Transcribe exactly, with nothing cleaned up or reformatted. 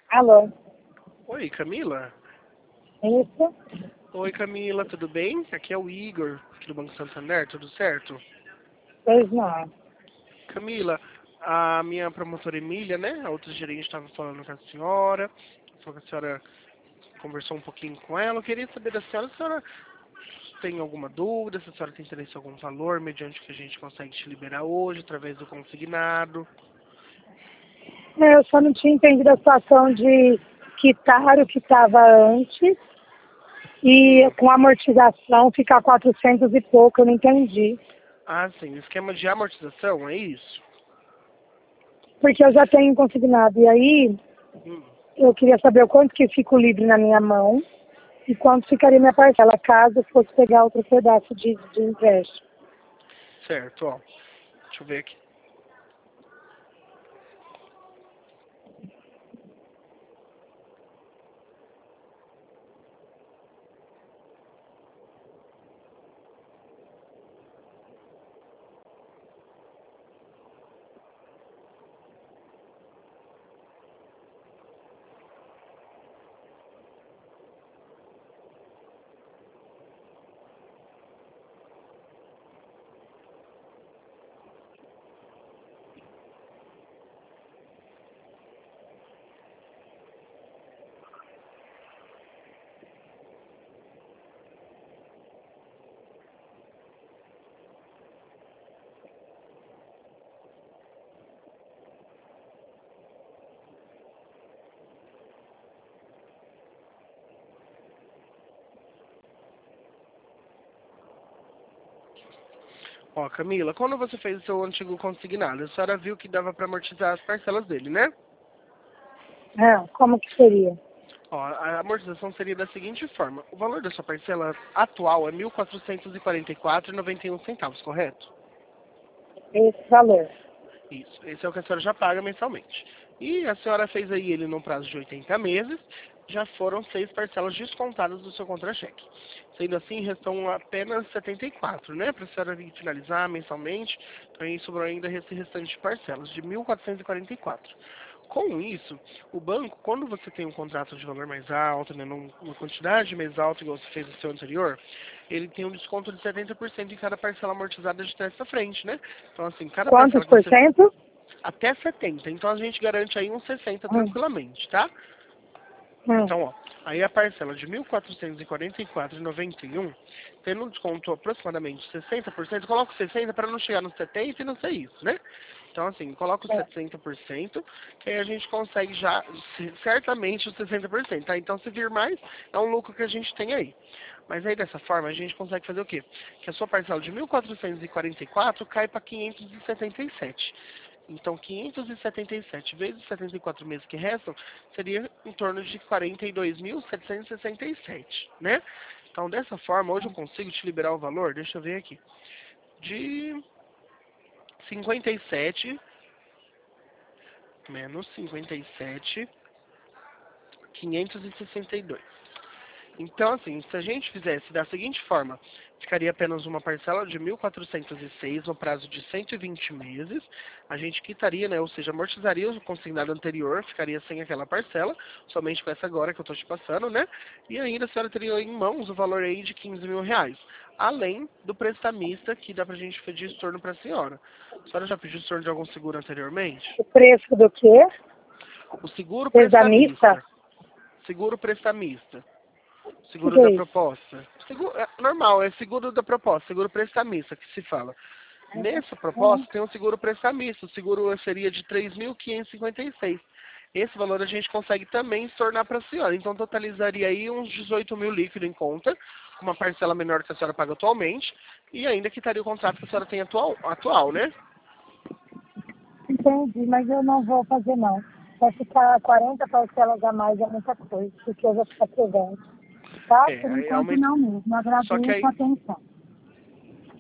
Alô? Oi, Camila? Isso? Oi, Camila, tudo bem? Aqui é o Igor, aqui do Banco Santander, tudo certo? Pois não. Camila, a minha promotora Emília, né, a outra gerente estava falando com a senhora, falou que a senhora conversou um pouquinho com ela. Eu queria saber da senhora se a senhora tem alguma dúvida, se a senhora tem interesse em algum valor, mediante o que a gente consegue te liberar hoje, através do consignado. É, eu só não tinha entendido a situação de quitar o que estava antes e Hum. com amortização ficar quatrocentos e pouco, eu não entendi. Ah, sim, esquema de amortização, é isso? Porque eu já tenho consignado. E aí, Hum. eu queria saber o quanto que fica livre na minha mão e quanto ficaria minha parcela, caso eu fosse pegar outro pedaço de, de empréstimo. Certo, ó. Deixa eu ver aqui. Ó, Camila, quando você fez o seu antigo consignado, a senhora viu que dava para amortizar as parcelas dele, né? É, como que seria? Ó, a amortização seria da seguinte forma. O valor da sua parcela atual é mil quatrocentos e quarenta e quatro reais e noventa e um centavos, correto? Esse valor. Isso. Esse é o que a senhora já paga mensalmente. E a senhora fez aí ele num prazo de oitenta meses, já foram seis parcelas descontadas do seu contra-cheque. Sendo assim, restam apenas setenta e quatro, né? Para a senhora vir finalizar mensalmente, então aí sobrou ainda esse restante de parcelas, de mil quatrocentos e quarenta e quatro. Com isso, o banco, quando você tem um contrato de valor mais alto, né, numa quantidade mais alta, igual você fez no seu anterior, ele tem um desconto de setenta por cento em cada parcela amortizada de trás para frente, né? Então, assim, cada Quantos parcela que por você... cento? Até setenta. Então, a gente garante aí uns sessenta Hum, tranquilamente, tá? hum. Então, ó, aí a parcela de mil quatrocentos e quarenta e quatro reais e noventa e um, tendo um desconto aproximadamente sessenta por cento, coloca sessenta para não chegar nos setenta e não ser isso, né? Então, assim, coloca os É. sessenta por cento, que aí a gente consegue já, certamente, os sessenta por cento, tá? Então, se vir mais, é um lucro que a gente tem aí. Mas aí, dessa forma, a gente consegue fazer o quê? Que a sua parcela de mil quatrocentos e quarenta e quatro cai para quinhentos e setenta e sete. Então, quinhentos e setenta e sete vezes setenta e quatro meses que restam, seria em torno de quarenta e dois mil setecentos e sessenta e sete, né? Então, dessa forma, hoje eu consigo te liberar o valor, deixa eu ver aqui, de cinquenta e sete menos cinquenta e sete, quinhentos e sessenta e dois. Então, assim, se a gente fizesse da seguinte forma, ficaria apenas uma parcela de mil quatrocentos e seis no prazo de cento e vinte meses, a gente quitaria, né, ou seja, amortizaria o consignado anterior, ficaria sem aquela parcela, somente com essa agora que eu estou te passando, né, e ainda a senhora teria em mãos o valor aí de quinze mil reais, além do prestamista que dá pra gente pedir estorno para a senhora. A senhora já pediu estorno de algum seguro anteriormente? O preço do quê? O seguro Examista? prestamista. Seguro prestamista. O que, Seguro que da é isso? proposta. Seguro, é normal, é seguro da proposta, seguro prestamista que se fala. Nessa proposta Hum. tem um seguro prestamista, o seguro seria de três mil quinhentos e cinquenta e seis. Esse valor a gente consegue também se tornar para a senhora. Então totalizaria aí uns dezoito mil líquido em conta, com uma parcela menor que a senhora paga atualmente, e ainda quitaria o contrato que a senhora tem atual, atual, né? Entendi, mas eu não vou fazer não. Vai ficar quarenta parcelas a mais, é muita coisa, porque eu vou ficar presente. Tá? É, Por aí enquanto aumenta. não mesmo. Só que Agradeço a aí atenção.